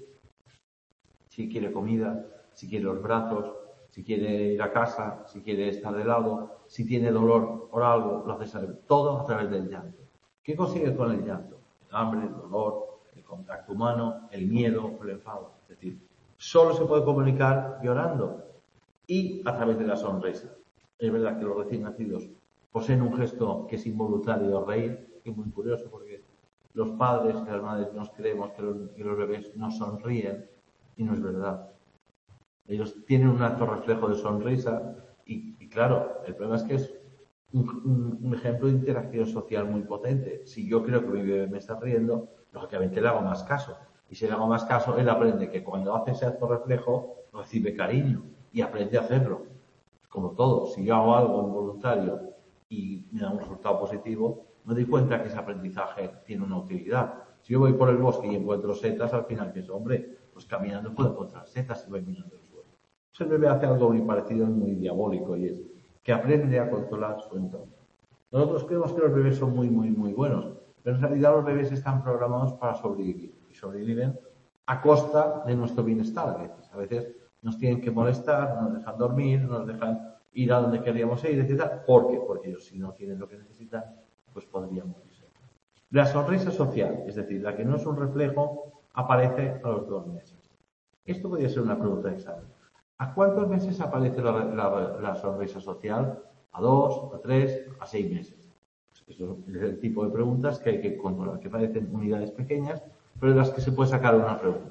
si quiere comida, si quiere los brazos, si quiere ir a casa, si quiere estar de lado, si tiene dolor por algo, lo hace saber. Todo a través del llanto. ¿Qué consigue con el llanto? El hambre, el dolor, el contacto humano, el miedo, el enfado. Es decir, solo se puede comunicar llorando y a través de la sonrisa. Es verdad que los recién nacidos poseen un gesto que es involuntario de reír, que es muy curioso porque los padres y las madres nos creemos que los bebés no sonríen y no es verdad. Ellos tienen un alto reflejo de sonrisa y claro, el problema es que es un ejemplo de interacción social muy potente. Si yo creo que mi bebé me está riendo, lógicamente le hago más caso. Y si le hago más caso, él aprende que cuando hace ese alto reflejo, recibe cariño y aprende a hacerlo. Como todo, si yo hago algo involuntario y me da un resultado positivo, me doy cuenta que ese aprendizaje tiene una utilidad. Si yo voy por el bosque y encuentro setas, al final pienso, hombre, pues caminando puedo encontrar setas y voy mirando el suelo. Entonces el bebé hace algo muy parecido y muy diabólico y es que aprende a controlar su entorno. Nosotros creemos que los bebés son muy buenos, pero en realidad los bebés están programados para sobrevivir y sobreviven a costa de nuestro bienestar a veces. A veces nos tienen que molestar, no nos dejan dormir, no nos dejan ir a donde queríamos ir, etc. ¿Por qué? Porque ellos si no tienen lo que necesitan, pues podrían morirse. La sonrisa social, es decir, la que no es un reflejo, aparece a los 2 meses. Esto podría ser una pregunta de examen. ¿A cuántos meses aparece la sonrisa social? ¿A 2, a 3, a 6 meses? Eso es el tipo de preguntas que hay que controlar, que parecen unidades pequeñas, pero de las que se puede sacar una pregunta.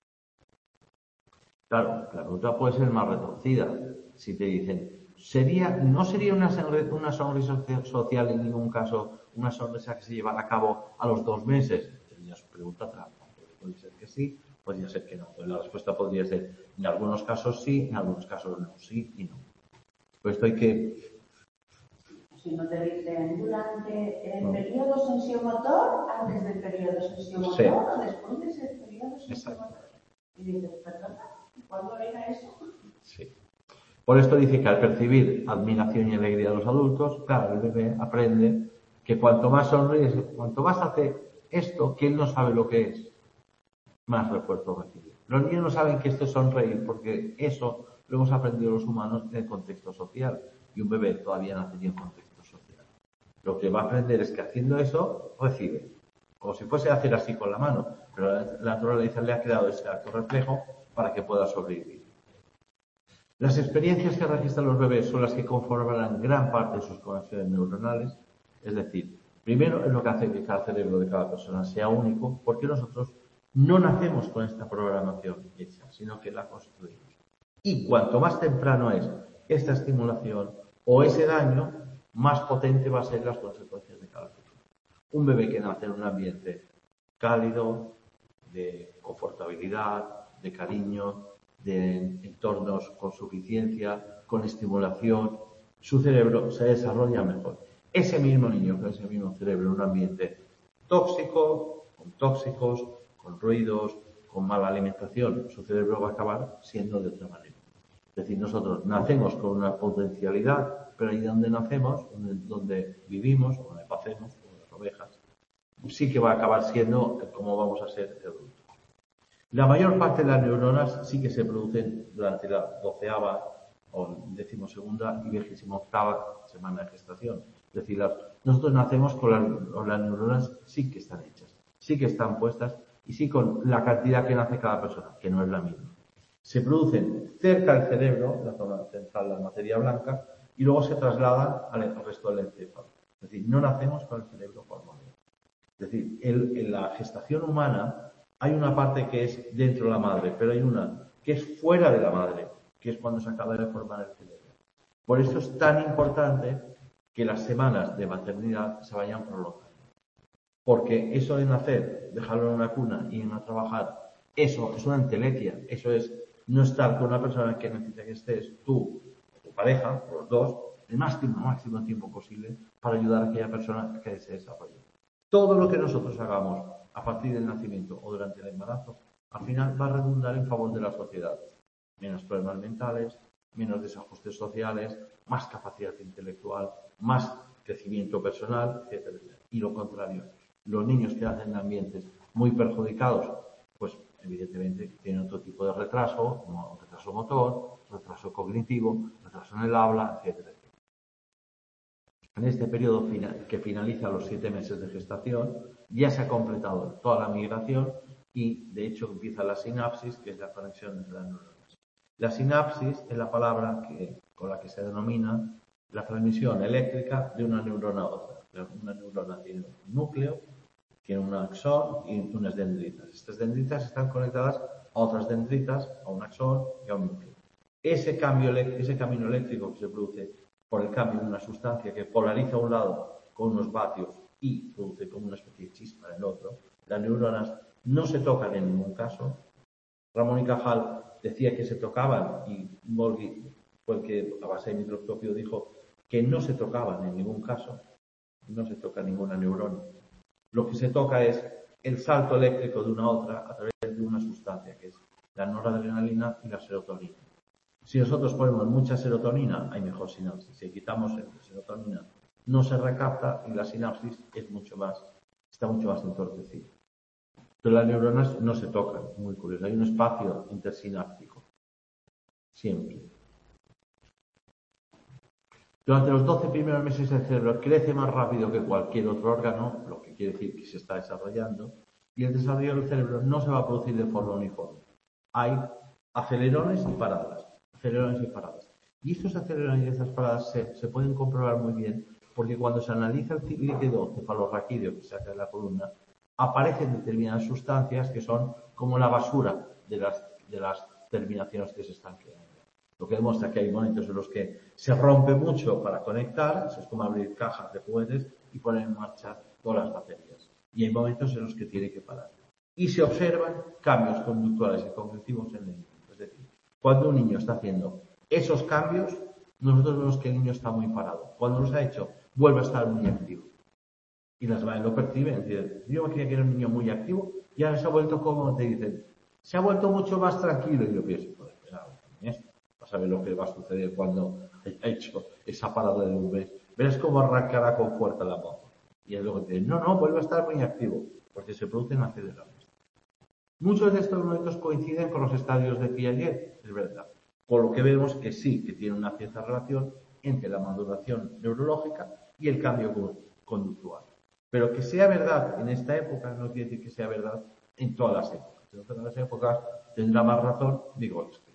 Claro, la pregunta puede ser más retorcida. Si te dicen, ¿no sería una sonrisa social en ningún caso una sonrisa que se llevara a cabo a los 2 meses? Sería su pregunta trampa. Puede ser que sí, podría ser que no. Pues la respuesta podría ser, en algunos casos sí, en algunos casos no, sí y no. Pues esto hay que... Si no te dicen durante el periodo sensiomotor, antes del periodo sensiomotor sí. o después de ese periodo sensiomotor. Y dices, perdona, ¿cuándo era eso? Sí. Por esto dice que al percibir admiración y alegría de los adultos, claro, el bebé aprende que cuanto más sonríe, cuanto más hace esto, que él no sabe lo que es, más refuerzo recibe. Los niños no saben que esto es sonreír, porque eso lo hemos aprendido los humanos en el contexto social, y un bebé todavía no ha tenido contexto social. Lo que va a aprender es que haciendo eso, recibe. Como si fuese a hacer así con la mano, pero la naturaleza le ha creado ese acto reflejo para que pueda sobrevivir. Las experiencias que registran los bebés son las que conformarán gran parte de sus conexiones neuronales, es decir, primero es lo que hace que cada cerebro de cada persona sea único, porque nosotros no nacemos con esta programación hecha, sino que la construimos. Y cuanto más temprano es esta estimulación o ese daño, más potente va a ser las consecuencias de cada futuro. Un bebé que nace en un ambiente cálido, de confortabilidad, de cariño, de entornos con suficiencia, con estimulación, su cerebro se desarrolla mejor. Ese mismo niño con ese mismo cerebro en un ambiente tóxico, con tóxicos, con ruidos, con mala alimentación, su cerebro va a acabar siendo de otra manera. Es decir, nosotros nacemos con una potencialidad, pero ahí donde nacemos, donde vivimos, donde pasemos, como las ovejas, sí que va a acabar siendo como vamos a ser adultos. La mayor parte de las neuronas sí que se producen durante la 12ª o 12ª y 28ª semana de gestación. Es decir, nosotros nacemos con las neuronas sí que están hechas, sí que están puestas y sí con la cantidad que nace cada persona, que no es la misma. Se producen cerca del cerebro, la zona central, la materia blanca, y luego se trasladan al resto del encéfalo. Es decir, no nacemos con el cerebro formado. Es decir, en la gestación humana hay una parte que es dentro de la madre, pero hay una que es fuera de la madre, que es cuando se acaba de formar el cerebro. Por eso es tan importante que las semanas de maternidad se vayan prolongando. Porque eso de nacer, dejarlo en una cuna y irnos a trabajar, eso es una entelequia, eso es no estar con una persona que necesita que estés tú, tu pareja, o los dos, el máximo tiempo posible para ayudar a aquella persona a que se desarrolle. Todo lo que nosotros hagamos a partir del nacimiento o durante el embarazo, al final va a redundar en favor de la sociedad. Menos problemas mentales, menos desajustes sociales, más capacidad intelectual, más crecimiento personal, etc. Y lo contrario, los niños que nacen en ambientes muy perjudicados, pues evidentemente tienen otro tipo de retraso, como retraso motor, retraso cognitivo, retraso en el habla, etc. En este periodo que finaliza los 7 meses de gestación, ya se ha completado toda la migración y, de hecho, empieza la sinapsis, que es la conexión entre las neuronas. La sinapsis es la palabra con la que se denomina la transmisión eléctrica de una neurona a otra. Una neurona tiene un núcleo, tiene un axón y unas dendritas. Estas dendritas están conectadas a otras dendritas, a un axón y a un núcleo. Ese camino eléctrico que se produce por el cambio de una sustancia que polariza a un lado con unos vatios y produce como una especie de chispa en el otro, las neuronas no se tocan en ningún caso. Ramón y Cajal decía que se tocaban y Golgi fue el que a base de microscopio dijo que no se tocaban en ningún caso, no se toca ninguna neurona. Lo que se toca es el salto eléctrico de una a otra a través de una sustancia que es la noradrenalina y la serotonina. Si nosotros ponemos mucha serotonina, hay mejor sinapsis. Si quitamos serotonina, no se recapta y la sinapsis está mucho más entorpecida. Pero las neuronas no se tocan, muy curioso. Hay un espacio intersináptico. Siempre. Durante los 12 primeros meses el cerebro crece más rápido que cualquier otro órgano, lo que quiere decir que se está desarrollando, y el desarrollo del cerebro no se va a producir de forma uniforme. Hay acelerones y paradas. Y estos acelerones y estas paradas se pueden comprobar muy bien porque cuando se analiza el líquido cefalorraquídeo que saca de la columna, aparecen determinadas sustancias que son como la basura de las terminaciones que se están creando. Lo que demuestra que hay momentos en los que se rompe mucho para conectar, eso es como abrir cajas de juguetes y poner en marcha todas las baterías. Y hay momentos en los que tiene que parar. Y se observan cambios conductuales y cognitivos en el niño. Es decir, cuando un niño está haciendo esos cambios, nosotros vemos que el niño está muy parado. Cuando los ha hecho, vuelve a estar muy activo. Y las madres lo perciben. Es decir, yo me creía que era un niño muy activo y ahora se ha vuelto, como te dicen, se ha vuelto mucho más tranquilo. Y yo pienso, pues, saber lo que va a suceder cuando haya hecho esa parada de UV. Verás cómo arrancará con fuerza la moto. Y es lo que te dice, no, vuelve a estar muy activo, porque se producen aceleraciones. Muchos de estos momentos coinciden con los estadios de Piaget, es verdad. Por lo que vemos que sí, que tiene una cierta relación entre la maduración neurológica y el cambio conductual. Pero que sea verdad en esta época no quiere decir que sea verdad en todas las épocas. En todas las épocas tendrá más razón Vygotsky.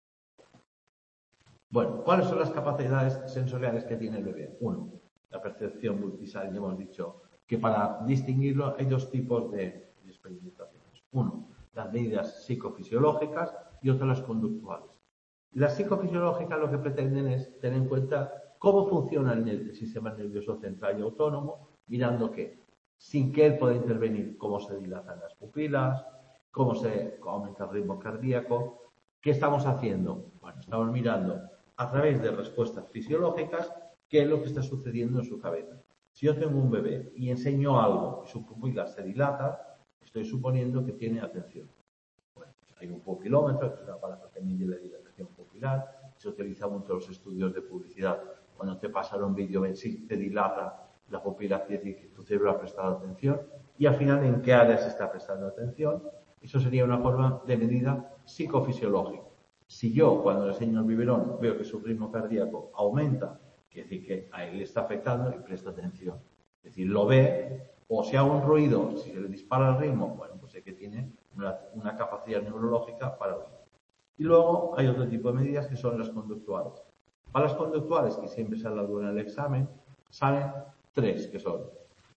Bueno, ¿cuáles son las capacidades sensoriales que tiene el bebé? Uno, la percepción multisensorial. Ya hemos dicho que para distinguirlo hay dos tipos de experimentaciones. Uno, las medidas psicofisiológicas y otra las conductuales. Las psicofisiológicas lo que pretenden es tener en cuenta cómo funciona el sistema nervioso central y autónomo, mirando que, sin que él pueda intervenir, cómo se dilatan las pupilas, cómo se aumenta el ritmo cardíaco. ¿Qué estamos haciendo? Bueno, estamos mirando a través de respuestas fisiológicas qué es lo que está sucediendo en su cabeza. Si yo tengo un bebé y enseño algo y su pupila se dilata, estoy suponiendo que tiene atención. Bueno, hay un pupilómetro, que es un aparato que mide la dilatación pupilar, se utiliza mucho en los estudios de publicidad. Cuando te pasan un vídeo, ven si te dilata la pupila, quiere decir que tu cerebro ha prestado atención, y al final en qué área se está prestando atención. Eso sería una forma de medida psicofisiológica. Si yo, cuando le enseño el biberón, veo que su ritmo cardíaco aumenta, quiere decir que a él le está afectando y presta atención. Es decir, lo ve, o si hago un ruido, si se le dispara el ritmo, bueno, pues sé que tiene una capacidad neurológica para oír. Y luego hay otro tipo de medidas que son las conductuales. Para las conductuales, que siempre se han dado en el examen, salen tres, que son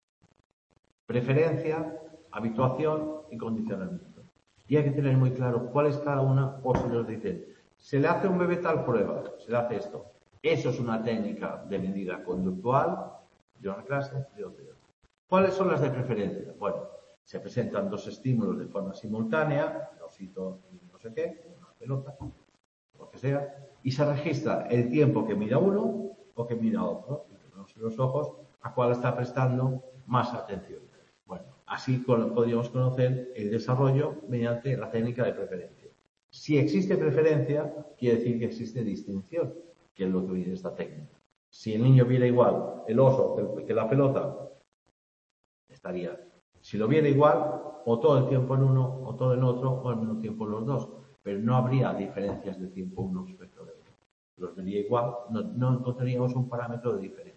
preferencia, habituación y condicionamiento. Y hay que tener muy claro cuál es cada una, o se nos dicen, se le hace a un bebé tal prueba, se le hace esto. Eso es una técnica de medida conductual de una clase, de otra. ¿Cuáles son las de preferencia? Bueno, se presentan dos estímulos de forma simultánea, el osito y no sé qué, una pelota, lo que sea, y se registra el tiempo que mira uno o que mira otro, y tenemos en los ojos a cuál está prestando más atención. Bueno, así podríamos conocer el desarrollo mediante la técnica de preferencia. Si existe preferencia, quiere decir que existe distinción, que es lo que viene esta técnica. Si el niño viera igual el oso que la pelota, estaría. Si lo viera igual, o todo el tiempo en uno, o todo en otro, o al mismo tiempo en los dos. Pero no habría diferencias de tiempo uno respecto del otro. Los vería igual, no encontraríamos un parámetro de diferencia.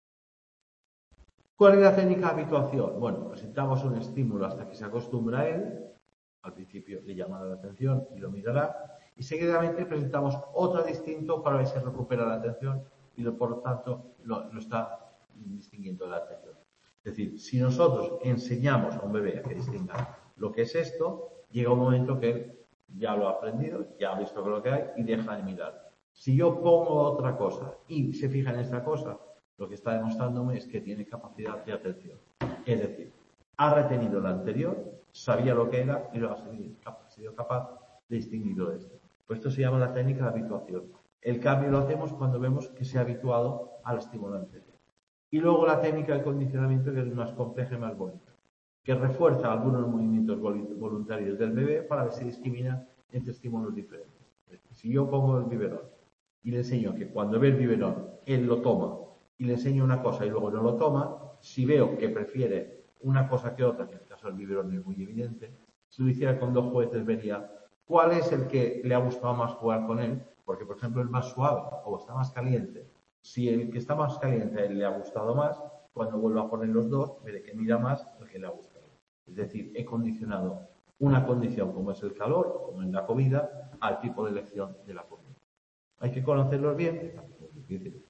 ¿Cuál es la técnica de habituación? Bueno, presentamos un estímulo hasta que se acostumbra a él. Al principio le llamará la atención y lo mirará. Y seguidamente presentamos otro distinto para ver si recupera la atención y por lo tanto lo está distinguiendo de la atención. Es decir, si nosotros enseñamos a un bebé a que distinga lo que es esto, llega un momento que él ya lo ha aprendido, ya ha visto lo que hay y deja de mirar. Si yo pongo otra cosa y se fija en esta cosa, lo que está demostrándome es que tiene capacidad de atención. Es decir, ha retenido la anterior, sabía lo que era y lo ha sido capaz de distinguirlo de esto. Pues esto se llama la técnica de habituación. El cambio lo hacemos cuando vemos que se ha habituado al estímulo anterior. Y luego la técnica de condicionamiento, que es más compleja y más bonita, que refuerza algunos movimientos voluntarios del bebé para ver si discrimina entre estímulos diferentes. Si yo pongo el biberón y le enseño que cuando ve el biberón él lo toma y le enseño una cosa y luego no lo toma, si veo que prefiere una cosa que otra, que en el caso del biberón es muy evidente, si lo hiciera con dos juguetes vería cuál es el que le ha gustado más jugar con él, porque por ejemplo es más suave o está más caliente. Si el que está más caliente a él le ha gustado más, cuando vuelva a poner los dos, veré que mira más el que le ha gustado. Es decir, he condicionado una condición como es el calor, como en la comida, al tipo de elección de la comida. Hay que conocerlos bien, es difícil.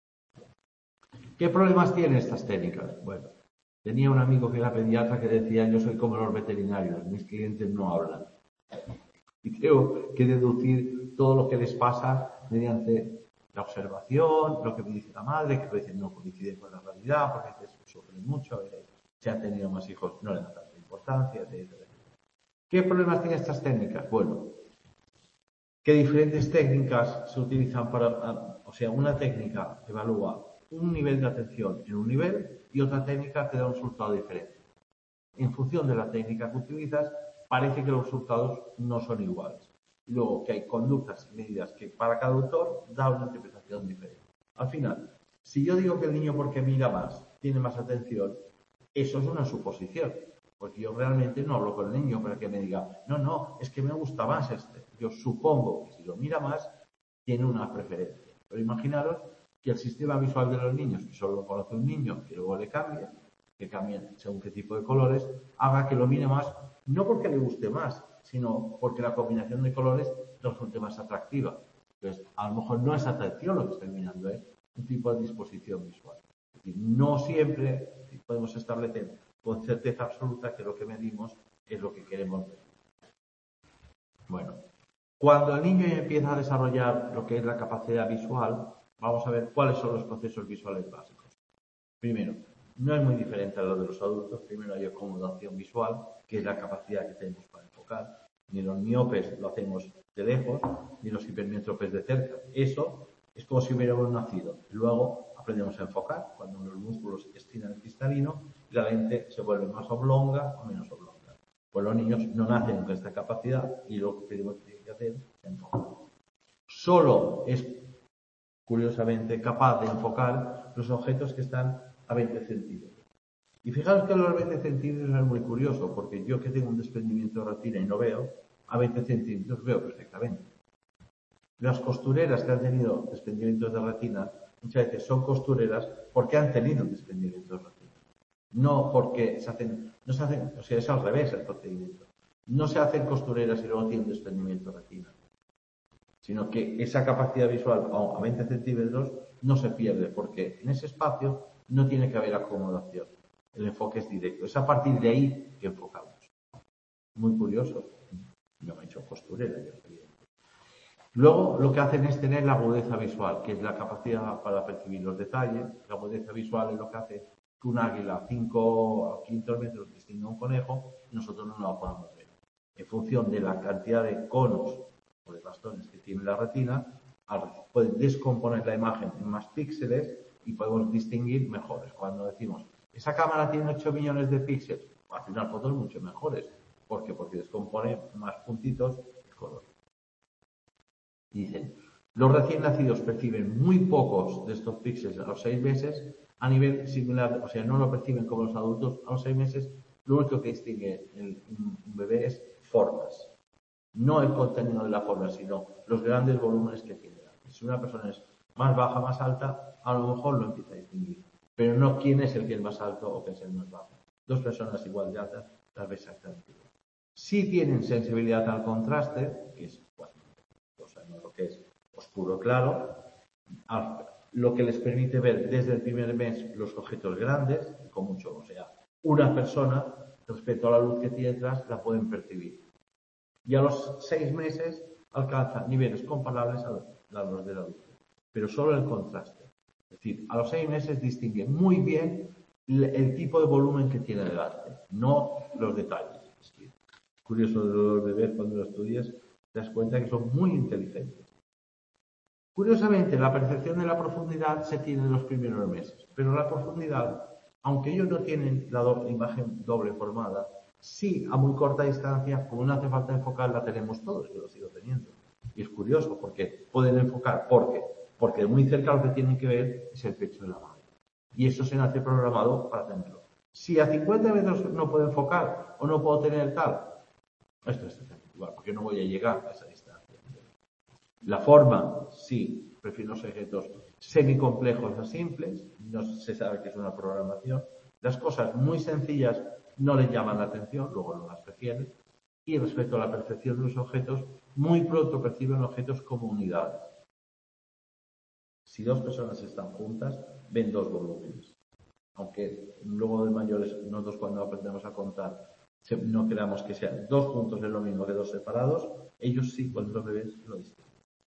¿Qué problemas tienen estas técnicas? Bueno, tenía un amigo que era pediatra que decía, yo soy como los veterinarios, mis clientes no hablan. Y tengo que deducir todo lo que les pasa mediante la observación, lo que me dice la madre, que a veces no coincide con la realidad, porque a veces sufren mucho, si han tenido más hijos no le dan tanta importancia, etc. ¿Qué problemas tienen estas técnicas? Bueno, que diferentes técnicas se utilizan para, o sea, una técnica evalúa un nivel de atención en un nivel y otra técnica te da un resultado diferente. En función de la técnica que utilizas, parece que los resultados no son iguales. y luego que hay conductas y medidas que para cada autor da una interpretación diferente. Al final, si yo digo que el niño porque mira más, tiene más atención, eso es una suposición, porque yo realmente no hablo con el niño para que me diga, no, es que me gusta más este. Yo supongo que si lo mira más, tiene una preferencia. Pero imaginaros que el sistema visual de los niños, que solo lo conoce un niño, que luego le cambia, que cambien según qué tipo de colores, haga que lo mire más, no porque le guste más, sino porque la combinación de colores resulte más atractiva. Entonces, a lo mejor no es atracción lo que estoy mirando, es un tipo de disposición visual. Es decir, no siempre podemos establecer con certeza absoluta que lo que medimos es lo que queremos ver. Bueno, cuando el niño empieza a desarrollar lo que es la capacidad visual, vamos a ver cuáles son los procesos visuales básicos. Primero, no es muy diferente a lo de los adultos. Primero hay acomodación visual, que es la capacidad que tenemos para enfocar. Ni los miopes lo hacemos de lejos, ni los hipermétropes de cerca. Eso es como si hubiéramos nacido. Luego aprendemos a enfocar cuando los músculos estiran el cristalino y la lente se vuelve más oblonga o menos oblonga. Pues los niños no nacen con esta capacidad y lo que tenemos que hacer es enfocar. Solo es, curiosamente, capaz de enfocar los objetos que están a 20 centímetros. Y fijaros que los 20 centímetros es muy curioso, porque yo que tengo un desprendimiento de retina y no veo, a 20 centímetros veo perfectamente. Las costureras que han tenido desprendimientos de retina, muchas veces son costureras porque han tenido desprendimientos de retina. No porque no se hacen, o sea, es al revés el procedimiento. No se hacen costureras y luego tienen desprendimiento de retina, sino que esa capacidad visual a 20 centímetros no se pierde, porque en ese espacio no tiene que haber acomodación. El enfoque es directo. Es a partir de ahí que enfocamos. Muy curioso. No me he hecho costurera, yo evidente. Luego, lo que hacen es tener la agudeza visual, que es la capacidad para percibir los detalles. La agudeza visual es lo que hace que un águila a 500 metros distinga un conejo y nosotros no lo podamos ver. En función de la cantidad de conos o de bastones que tiene la retina, puede descomponer la imagen en más píxeles y podemos distinguir mejores. Cuando decimos, esa cámara tiene 8 millones de píxeles, hace unas fotos mucho mejores. ¿Por qué? Porque descompone más puntitos de color. Y dicen, los recién nacidos perciben muy pocos de estos píxeles a los 6 meses a nivel similar, o sea, no lo perciben como los adultos a los 6 meses. Lo único que distingue un bebé es formas. No el contenido de la forma, sino los grandes volúmenes que tiene. Si una persona es más baja, más alta, a lo mejor lo empieza a distinguir. Pero no quién es el que es más alto o quién es el más bajo. Dos personas igual de altas, tal vez exactamente igual. Si tienen sensibilidad al contraste, que es, bueno, sabemos lo que es oscuro claro, lo que les permite ver desde el primer mes los objetos grandes, con mucho, o sea, una persona, respecto a la luz que tiene detrás, la pueden percibir. Y a los 6 meses alcanza niveles comparables a los del adulto, pero solo el contraste. Es decir, a los 6 meses distingue muy bien el tipo de volumen que tiene delante, no los detalles. Es curioso de los bebés, cuando lo estudias, te das cuenta que son muy inteligentes. Curiosamente, la percepción de la profundidad se tiene en los primeros meses, pero la profundidad, aunque ellos no tienen la imagen doble formada, sí, a muy corta distancia, como no hace falta enfocar, la tenemos todos, yo lo sigo teniendo. Y es curioso, porque pueden enfocar, porque muy cerca lo que tienen que ver es el pecho de la madre. Y eso se nace programado para tenerlo. Si a 50 metros no puedo enfocar o no puedo tener tal, esto es igual, porque no voy a llegar a esa distancia. La forma, sí, prefiero los objetos semicomplejos a simples, no se sabe que es una programación. Las cosas muy sencillas no les llaman la atención, luego no las prefieren. Y respecto a la percepción de los objetos, muy pronto perciben objetos como unidades. Si dos personas están juntas, ven dos volúmenes. Aunque luego de mayores, nosotros cuando aprendemos a contar, no creamos que sean dos juntos es lo mismo que dos separados, ellos sí, cuando los bebés lo distinguen.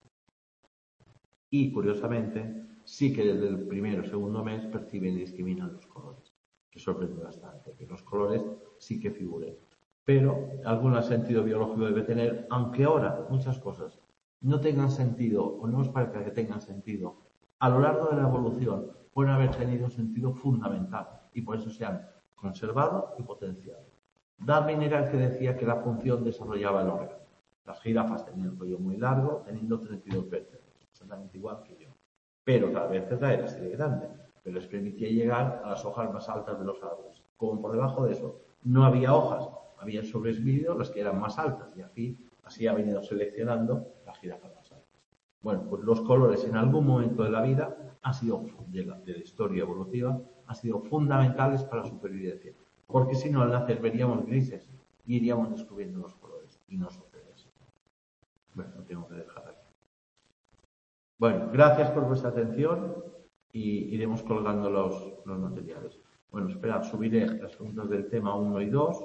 Y, curiosamente, sí que desde el primero o segundo mes perciben y discriminan los colores, que sorprende bastante, que los colores sí que figuren. Pero algún sentido biológico debe tener, aunque ahora muchas cosas no tengan sentido o no os parezca que tengan sentido, a lo largo de la evolución pueden haber tenido un sentido fundamental y por eso se han conservado y potenciado. Darwin era el que decía que la función desarrollaba el órgano. Las jirafas tenían el cuello muy largo, teniendo 32 vértebras, exactamente igual que yo. Pero cada vértebra era así de grande, pero les permitía llegar a las hojas más altas de los árboles. Como por debajo de eso no había hojas, había sobrevivido las que eran más altas, y así ha venido seleccionando las jirafas más altas. Bueno, pues los colores en algún momento de la vida de la historia evolutiva, han sido fundamentales para la supervivencia. Porque si no, al nacer veríamos grises y iríamos descubriendo los colores. Y no sucede así. Bueno, lo tengo que dejar aquí. Bueno, gracias por vuestra atención y iremos colgando los materiales. Bueno, esperad, subiré las preguntas del tema 1 y 2,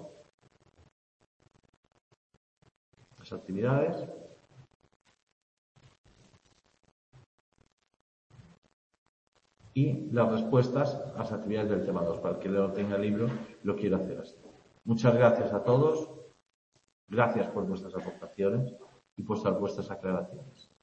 las actividades. Y las respuestas a las actividades del tema 2. Para el que no tenga el libro, lo quiero hacer así. Muchas gracias a todos. Gracias por vuestras aportaciones y por vuestras aclaraciones.